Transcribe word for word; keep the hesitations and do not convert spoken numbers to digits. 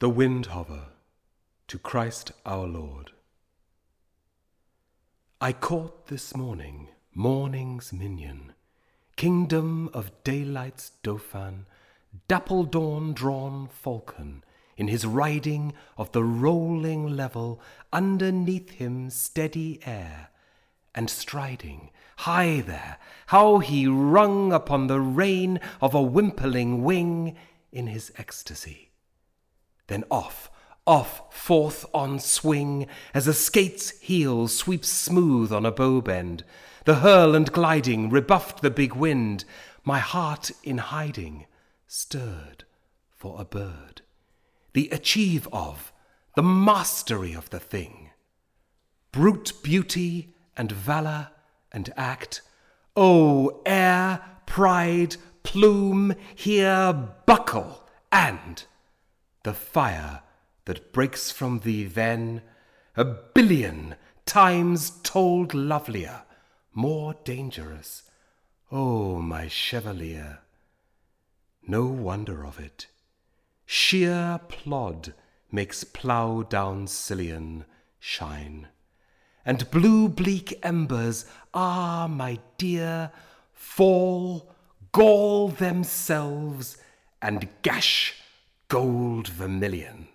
The Windhover, to Christ our Lord. I caught this morning morning's minion, kingdom of daylight's dauphin, dapple dawn-drawn falcon, in his riding of the rolling level, underneath him steady air, and striding high there, how he rung upon the rein of a wimpling wing in his ecstasy. Then off, off, forth on swing, as a skate's heel sweeps smooth on a bow bend. The hurl and gliding rebuffed the big wind. My heart in hiding stirred for a bird. The achieve of, the mastery of the thing. Brute beauty and valour and act. Oh, air, pride, plume, here buckle, and the fire that breaks from thee then, a billion times told lovelier, more dangerous, O my chevalier. No wonder of it. Sheer plod makes plough down Sicilian shine, and blue bleak embers, ah, my dear, fall, gall themselves, and gash gold vermilion.